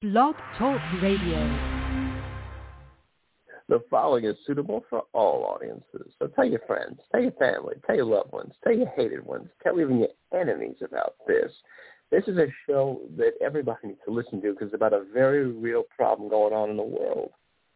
Blog Talk Radio. The following is suitable for all audiences. So tell your friends, tell your family, tell your loved ones, tell your hated ones, tell even your enemies about this. This is a show that everybody needs to listen to because it's about a very real problem going on in the world.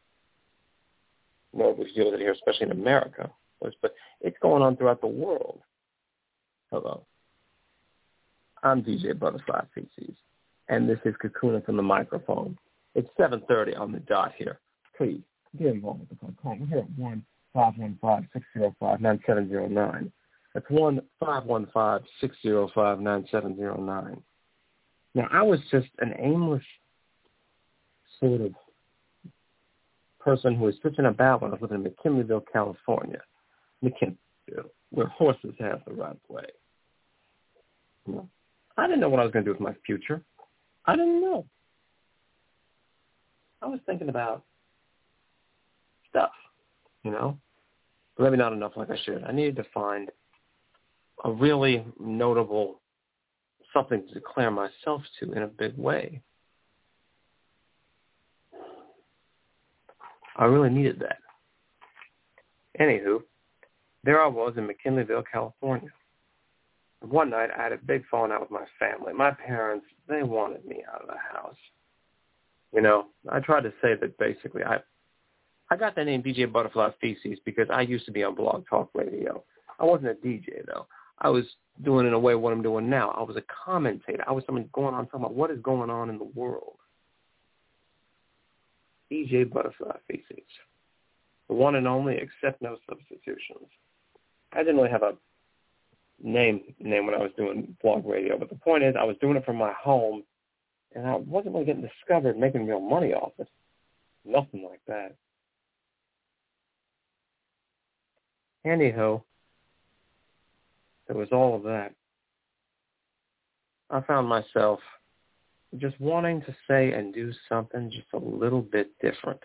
Nobody deals with it here, especially in America, but it's going on throughout the world. Hello. I'm DJ Butterfly Feces, and this is Cocooning from the microphone. It's 7:30 on the dot here. Please. Get involved with the phone call. We're here at 1-515-605-9709. That's 1-515-605-9709. Now, I was just an aimless sort of person who was switching about when I was living in McKinleyville, California. McKinleyville, where horses have the right way. You know, I didn't know what I was going to do with my future. I didn't know. I was thinking about stuff, you know, but maybe not enough like I should. I needed to find a really notable something to declare myself to in a big way. I really needed that. Anywho, there I was in McKinleyville, California. One night I had a big falling out with my family. My parents, they wanted me out of the house. You know, I tried to say that basically I got the name DJ Butterfly Feces because I used to be on Blog Talk Radio. I wasn't a DJ, though. I was doing in a way what I'm doing now. I was a commentator. I was someone going on talking about what is going on in the world. DJ Butterfly Feces. The one and only, except no substitutions. I didn't really have a name when I was doing blog radio, but the point is I was doing it from my home, and I wasn't really getting discovered making real money off it. Nothing like that. Anyhow, there was all of that. I found myself just wanting to say and do something just a little bit different.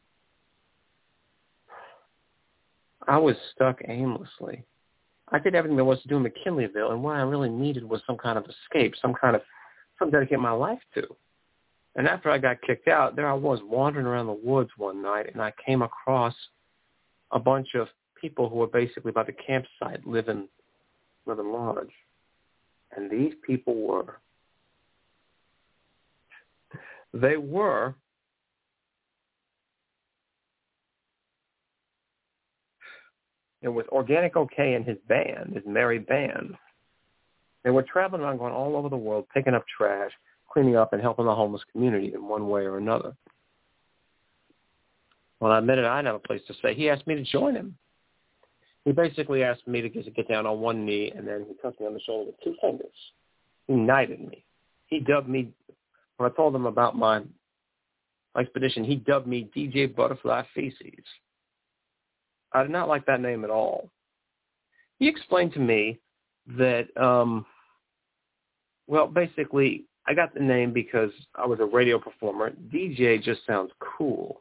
I was stuck aimlessly. I did everything there was to do in McKinleyville, and what I really needed was some kind of escape, something to dedicate my life to. And after I got kicked out, there I was wandering around the woods one night, and I came across a bunch of people who were basically by the campsite living large. And these people were and with Organic OK and his band, his merry band, they were traveling around going all over the world, picking up trash, cleaning up, and helping the homeless community in one way or another. When I admitted I didn't have a place to stay, he asked me to join him. He basically asked me to get down on one knee, and then he touched me on the shoulder with two fingers. He knighted me. He dubbed me, when I told him about my expedition, he dubbed me DJ Butterfly Feces. I did not like that name at all. He explained to me that, basically, I got the name because I was a radio performer. DJ just sounds cool.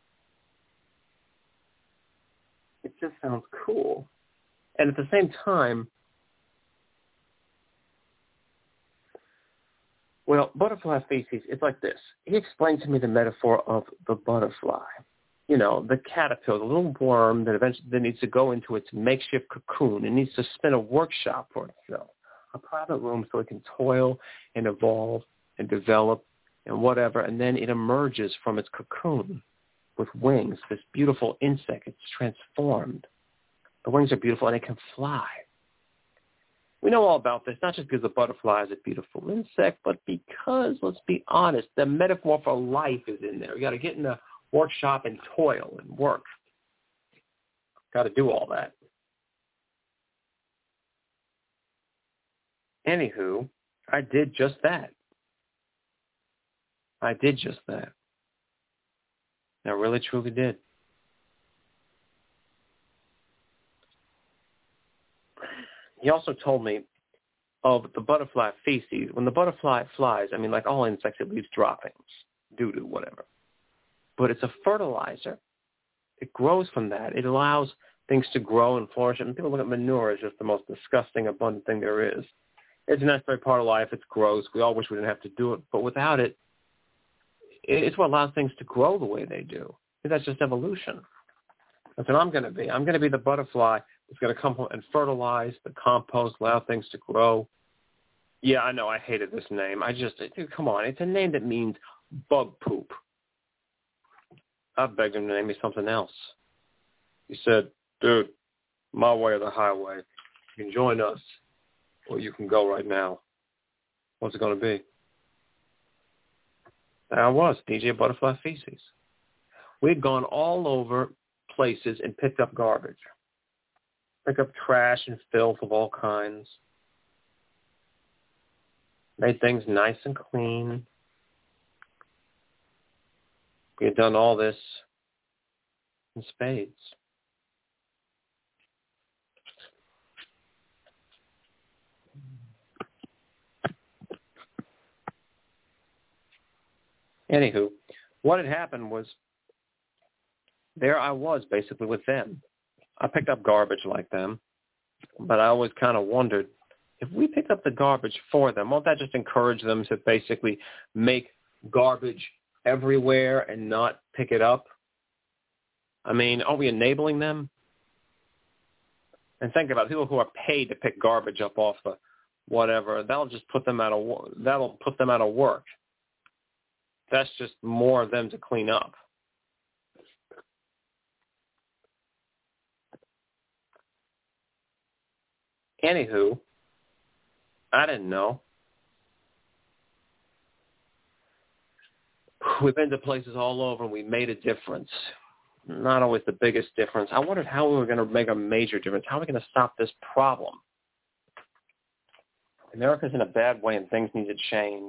It just sounds cool. And at the same time, Butterfly Feces, it's like this. He explained to me the metaphor of the butterfly. You know, the caterpillar, the little worm that eventually needs to go into its makeshift cocoon. It needs to spin a workshop for itself, a private room so it can toil and evolve and develop and whatever, and then it emerges from its cocoon with wings, this beautiful insect. It's transformed. The wings are beautiful, and it can fly. We know all about this, not just because the butterfly is a beautiful insect, but because, let's be honest, the metaphor for life is in there. You got to get in the workshop and toil and work. Got to do all that. Anywho, I did just that. I really, truly did. He also told me of the butterfly feces. When the butterfly flies, I mean, like all insects, it leaves droppings, doo-doo, whatever. But it's a fertilizer. It grows from that. It allows things to grow and flourish. And people look at manure as just the most disgusting, abundant thing there is. It's a necessary part of life. It's gross. We all wish we didn't have to do it. But without it, It's what allows things to grow the way they do. That's just evolution. That's what I'm going to be. I'm going to be the butterfly that's going to come home and fertilize the compost, allow things to grow. Yeah, I know. I hated this name. Come on. It's a name that means bug poop. I begged him to name me something else. He said, dude, my way or the highway. You can join us or you can go right now. What's it going to be? And I was DJ Butterfly Feces. We'd gone all over places and picked up garbage. Pick up trash and filth of all kinds. Made things nice and clean. We had done all this in spades. Anywho, what had happened was there I was basically with them. I picked up garbage like them, but I always kind of wondered, if we pick up the garbage for them, won't that just encourage them to basically make garbage everywhere and not pick it up? I mean, are we enabling them? And think about it, people who are paid to pick garbage up off the whatever, that'll put them out of work. That's just more of them to clean up. Anywho, I didn't know. We've been to places all over and we made a difference. Not always the biggest difference. I wondered how we were going to make a major difference. How are we going to stop this problem? America's in a bad way and things need to change.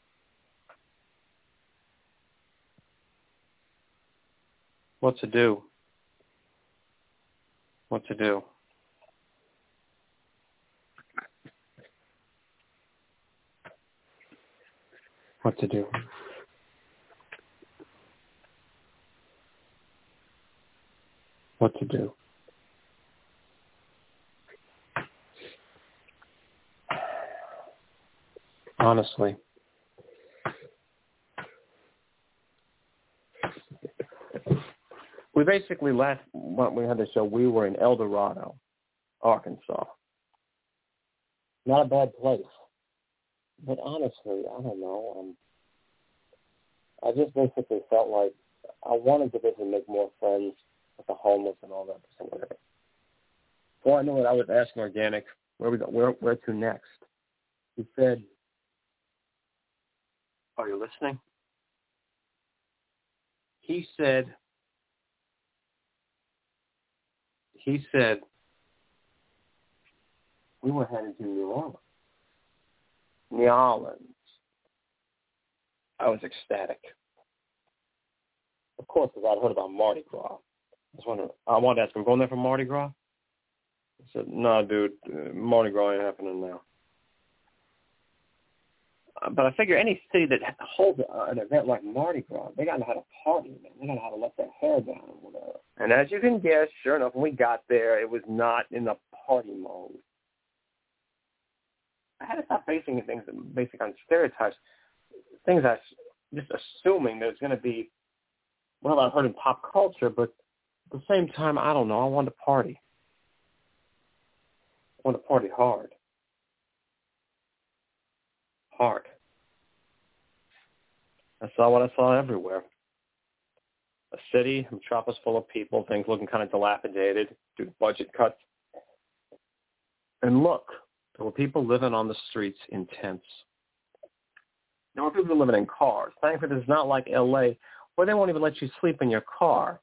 What to do? What to do? What to do? What to do? Honestly. We basically last when we had the show, we were in El Dorado, Arkansas. Not a bad place. But honestly, I don't know. I just basically felt like I wanted to basically make more friends with the homeless and all that. Before I knew it, I was asking Organic, where to next? He said, are you listening? He said, we were headed to New Orleans. New Orleans. I was ecstatic. Of course, because I'd heard about Mardi Gras. I wanted to ask him, going there for Mardi Gras? He said, no, dude, Mardi Gras ain't happening now. But I figure any city that holds an event like Mardi Gras, they got to know how to party, man. They got to know how to let their hair down or whatever. And as you can guess, sure enough, when we got there, it was not in the party mode. I had to stop basing things on stereotypes, things I just assuming there's going to be, well, I've heard in pop culture, but at the same time, I don't know. I want to party. I want to party hard. Hard. I saw what I saw everywhere. A city, a metropolis full of people, things looking kind of dilapidated due to budget cuts. And look, there were people living on the streets in tents. There were people living in cars. Thankfully, it's not like L.A., where they won't even let you sleep in your car.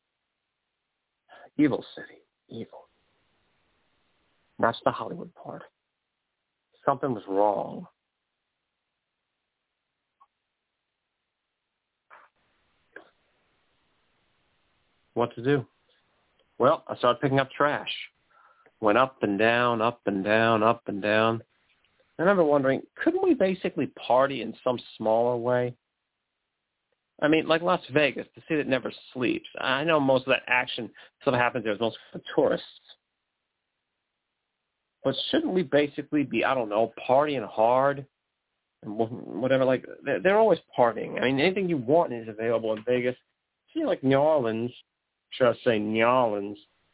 Evil city. Evil. That's the Hollywood part. Something was wrong. What to do? Well, I started picking up trash. Went up and down, up and down, up and down. I remember wondering, couldn't we basically party in some smaller way? I mean, like Las Vegas, the city that never sleeps. I know most of that action sort of happens there is mostly for tourists. But shouldn't we basically be, I don't know, partying hard? and whatever. Like, they're always partying. I mean, anything you want is available in Vegas. See, like New Orleans, should I say New Orleans,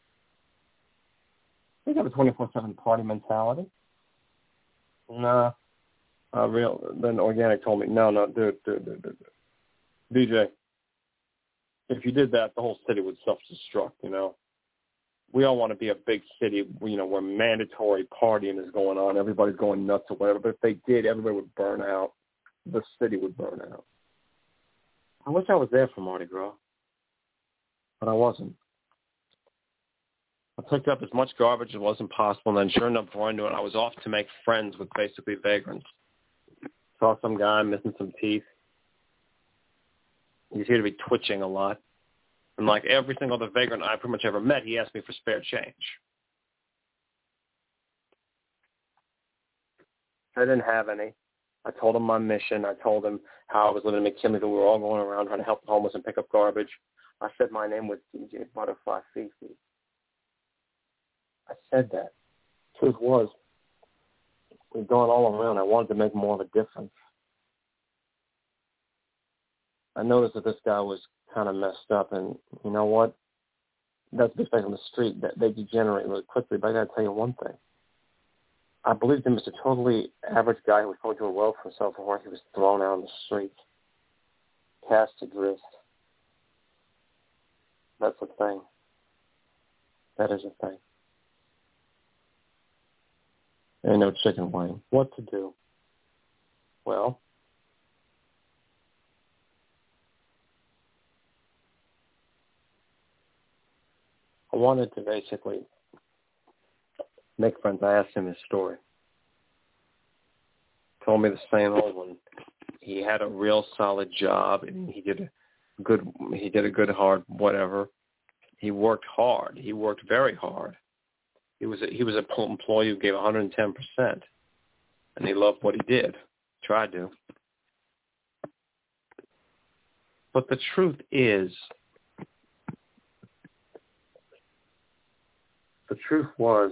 they got a 24/7 party mentality. Nah, then Organic told me, no, dude. DJ, if you did that, the whole city would self-destruct, you know. We all want to be a big city, you know, where mandatory partying is going on. Everybody's going nuts or whatever. But if they did, everybody would burn out. The city would burn out. I wish I was there for Mardi Gras, but I wasn't. I picked up as much garbage as wasn't possible, and then sure enough, before I knew it, I was off to make friends with basically vagrants. Saw some guy missing some teeth. He appeared to be twitching a lot. And like every single other vagrant I pretty much ever met, he asked me for spare change. I didn't have any. I told him my mission. I told him how I was living in McKinley, that we were all going around trying to help the homeless and pick up garbage. I said my name was DJ Butterfly Fifi. I said that. Truth was, we've gone all around. I wanted to make more of a difference. I noticed that this guy was kind of messed up, and you know what? That's just like on the street. That they degenerate really quickly. But I got to tell you one thing. I believed him as a totally average guy who was going to a world for himself before he was thrown out on the street, cast adrift. That's a thing. That is a thing. Ain't no chicken wing. What to do? Well, I wanted to basically make friends. I asked him his story. Told me the same old one. He had a real solid job, and he did a good hard whatever. He worked hard. He worked very hard. He was an employee who gave 110%, and he loved what he did. Tried to. But the truth is, the truth was,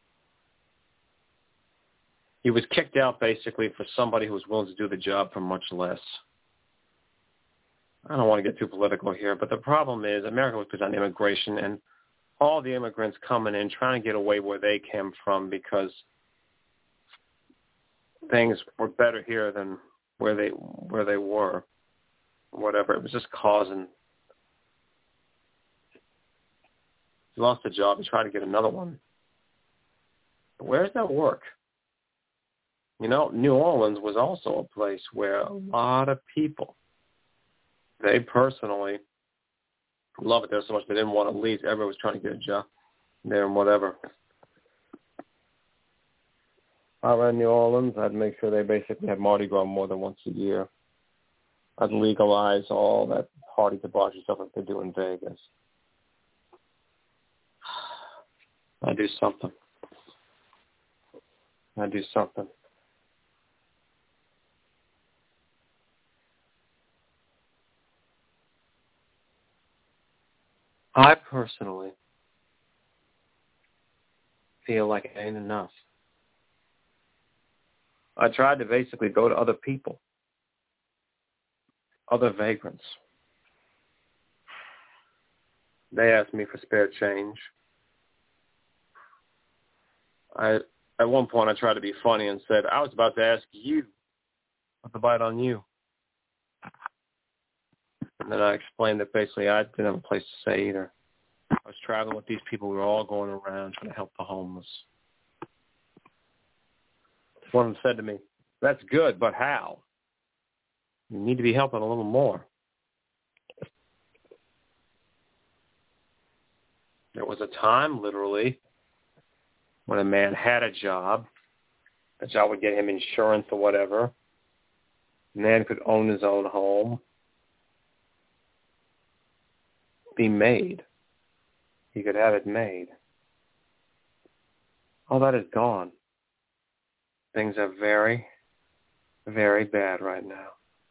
he was kicked out basically for somebody who was willing to do the job for much less. I don't want to get too political here, but the problem is America was based on immigration, and all the immigrants coming in trying to get away where they came from because things were better here than where they were. Whatever. It was just causing. He lost a job. He tried to get another one. Where does that work? You know, New Orleans was also a place where a lot of people, they personally love it there so much they didn't want to leave. Everybody was trying to get a job there and whatever. I ran New Orleans. I'd make sure they basically had Mardi Gras more than once a year. I'd legalize all that party debauchery stuff like they do in Vegas. I'd do something. I personally feel like it ain't enough. I tried to basically go to other people, other vagrants. They asked me for spare change. At one point, I tried to be funny and said, I was about to ask you what to bite on you. And then I explained that basically I didn't have a place to stay either. I was traveling with these people. We were all going around trying to help the homeless. One of them said to me, that's good, but how? You need to be helping a little more. There was a time, literally, when a man had a job. The job would get him insurance or whatever. The man could own his own home. Be made. He could have it made. All that is gone. Things are very, very bad right now.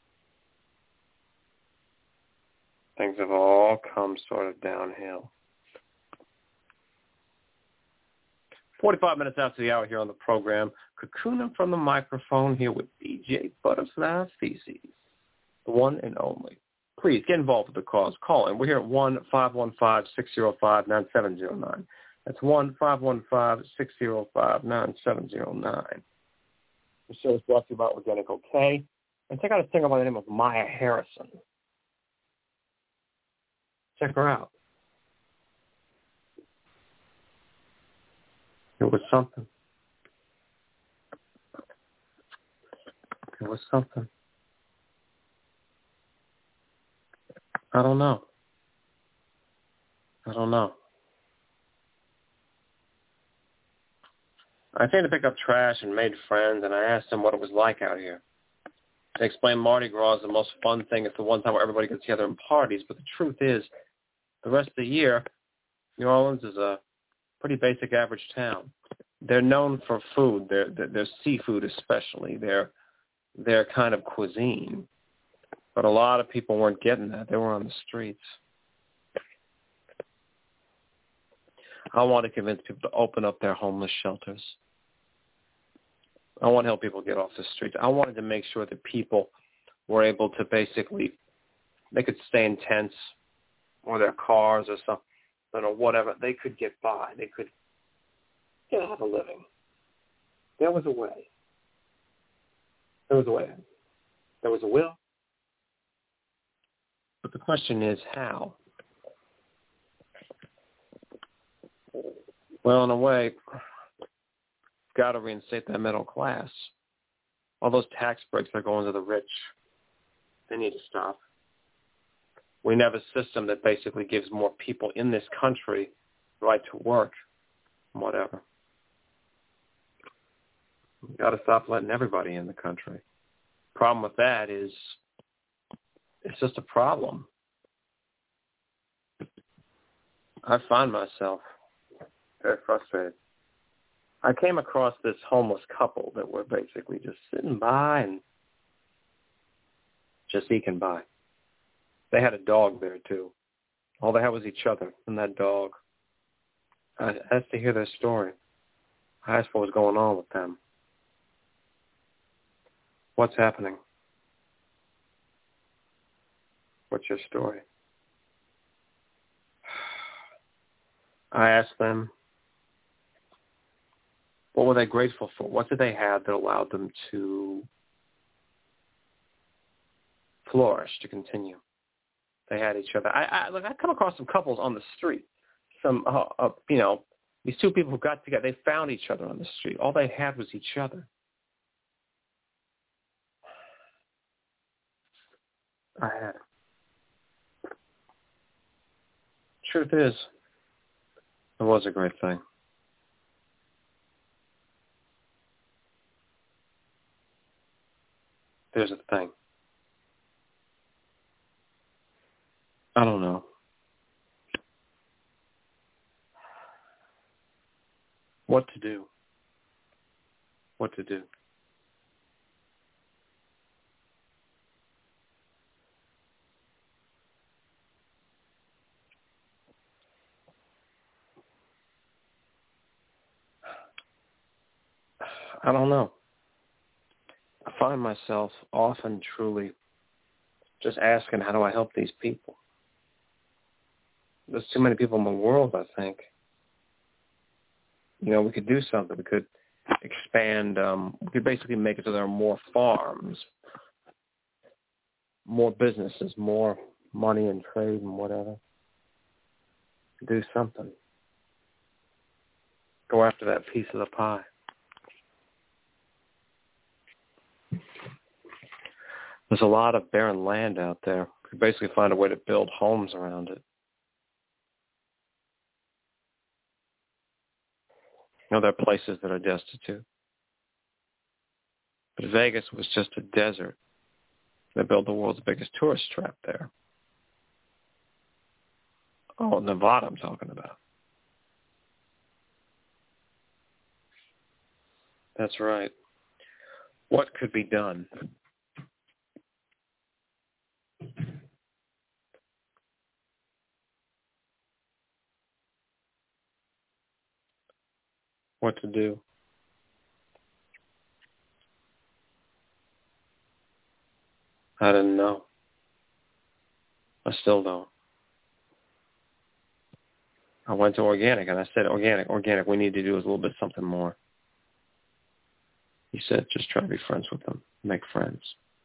Things have all come sort of downhill. 45 minutes after the hour here on the program, cocooning from the microphone here with DJ Butterfly Feces, the one and only. Please get involved with the cause. Call in. We're here at 1-515-605-9709. That's 1-515-605-9709. The show is brought to you by Organic OK. And check out a singer by the name of Maya Harrison. Check her out. It was something. It was something. I don't know. I came to pick up trash and made friends, and I asked them what it was like out here. They explained Mardi Gras is the most fun thing. It's the one time where everybody gets together in parties, but the truth is, the rest of the year, New Orleans is a pretty basic average town. They're known for food, their seafood especially, their kind of cuisine. But a lot of people weren't getting that. They were on the streets. I want to convince people to open up their homeless shelters. I want to help people get off the streets. I wanted to make sure that people were able to basically, they could stay in tents or their cars or something, or whatever. They could get by. They could have a living. There was a way. There was a way. There was a will. But the question is, how? Well, in a way, got to reinstate that middle class. All those tax breaks that are going to the rich, they need to stop. We have a system that basically gives more people in this country the right to work, whatever. We've got to stop letting everybody in the country. Problem with that is it's just a problem. I find myself very frustrated. I came across this homeless couple that were basically just sitting by and just eking by. They had a dog there, too. All they had was each other and that dog. I asked to hear their story. I asked what was going on with them. What's happening? What's your story? I asked them, what were they grateful for? What did they have that allowed them to flourish, to continue? They had each other. I come across some couples on the street. Some, these two people who got together, they found each other on the street. All they had was each other. I had it. Truth is, it was a great thing. There's a thing. I don't know. What to do. What to do. I don't know. I find myself often truly just asking, how do I help these people? There's too many people in the world, I think. We could do something. We could expand. We could basically make it so there are more farms, more businesses, more money and trade and whatever. Do something. Go after that piece of the pie. There's a lot of barren land out there. We could basically find a way to build homes around it. There are places that are destitute. But Vegas was just a desert. They built the world's biggest tourist trap there. Oh, Nevada I'm talking about. That's right. What could be done? What to do? I didn't know. I still don't. I went to organic and I said, organic, we need to do is a little bit something more. He said, just try to be friends with them. Make friends.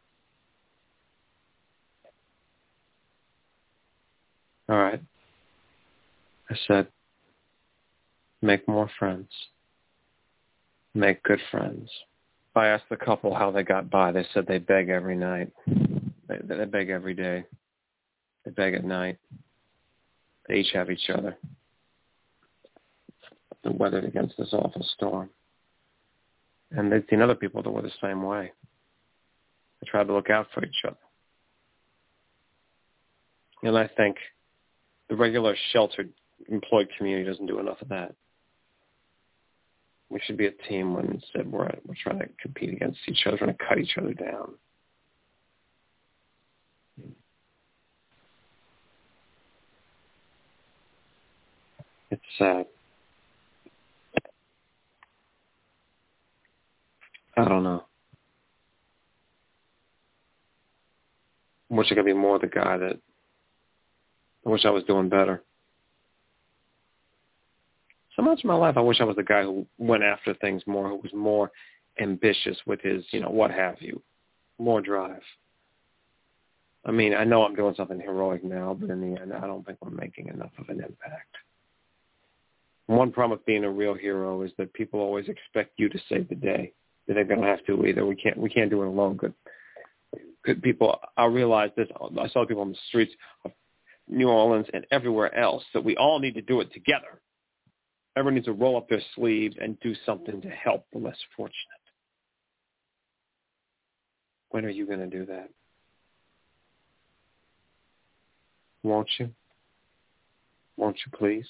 All right. I said, make more friends. Make good friends. I asked the couple how they got by. They said they beg every night. They beg every day. They beg at night. They each have each other. They weathered against this awful storm. And they'd seen other people that were the same way. They tried to look out for each other. And I think the regular sheltered employed community doesn't do enough of that. We should be a team when instead we're trying to compete against each other, trying to cut each other down. It's sad. I don't know. I wish I could be more the guy that I wish I was doing better. So much of my life, I wish I was the guy who went after things more, who was more ambitious with his, what have you, more drive. I mean, I know I'm doing something heroic now, but in the end, I don't think we're making enough of an impact. One problem with being a real hero is that people always expect you to save the day. They think they don't have to either. We can't do it alone. Good people. I realized this. I saw people on the streets of New Orleans and everywhere else that we all need to do it together. Everyone needs to roll up their sleeves and do something to help the less fortunate. When are you going to do that? Won't you? Won't you please?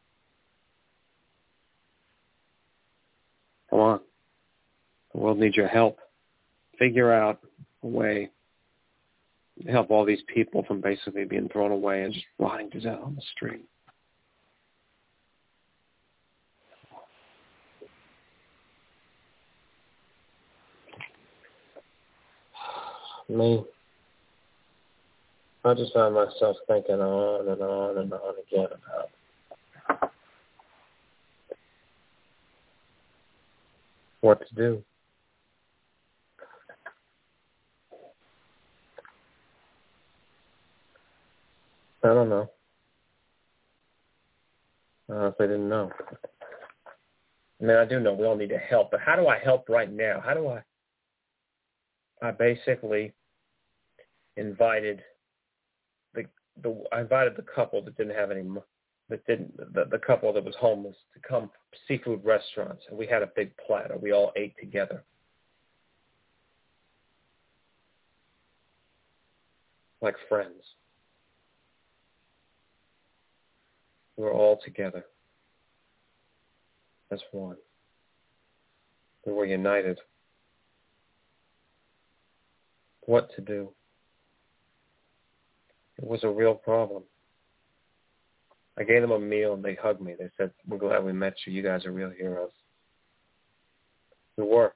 Come on. The world needs your help. Figure out a way to help all these people from basically being thrown away and just rotting to death on the street. Me, I just find myself thinking on and on and on again about what to do. I don't know. I honestly didn't know. I mean, I do know we all need to help, but how do I help right now? How do I basically invited the couple that didn't have any, the couple that was homeless to come to seafood restaurants, and we had a big platter. We all ate together. Like friends. We were all together as one. We were united. What to do? It was a real problem. I gave them a meal and they hugged me. They said, "We're glad we met you. You guys are real heroes." We were.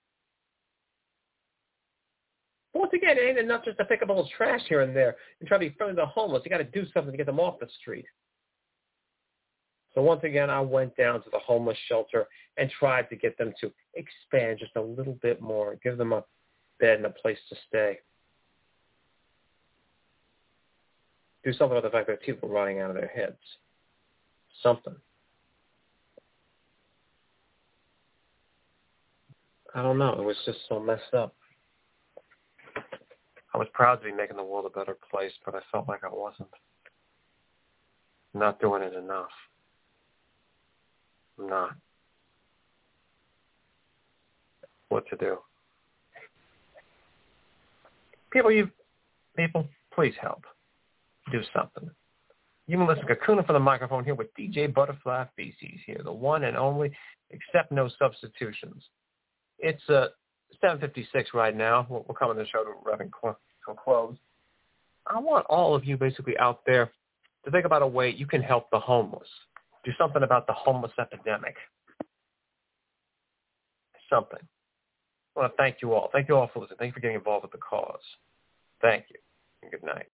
But once again, it ain't enough just to pick up a little trash here and there and try to be friendly to the homeless. You got to do something to get them off the street. So once again, I went down to the homeless shelter and tried to get them to expand just a little bit more, give them a bed and a place to stay. Do something about the fact that people are running out of their heads. Something. I don't know. It was just so messed up. I was proud to be making the world a better place, but I felt like I wasn't. I'm not doing it enough. I'm not. What to do? People, please help. Do something. You can listen to Kakuna from the microphone here with DJ Butterfly Feces here, the one and only, except no substitutions. It's 7:56 right now. We're coming to the show to a close. I want all of you basically out there to think about a way you can help the homeless. Do something about the homeless epidemic. something. I want to thank you all. Thank you all for listening. Thank you for getting involved with the cause. Thank you, and good night.